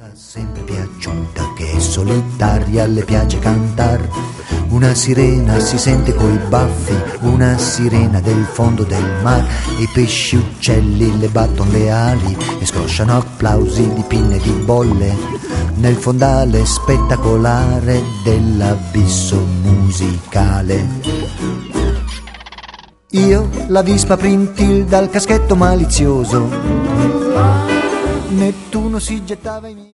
Sempre piaciuta che è solitaria, le piace cantar. Una sirena si sente coi baffi, una sirena del fondo del mar. I pesci uccelli le batton le ali e scrosciano applausi di pinne e di bolle nel fondale spettacolare dell'abisso musicale. Io, la vispa Printil dal caschetto malizioso, Nettuno si gettava in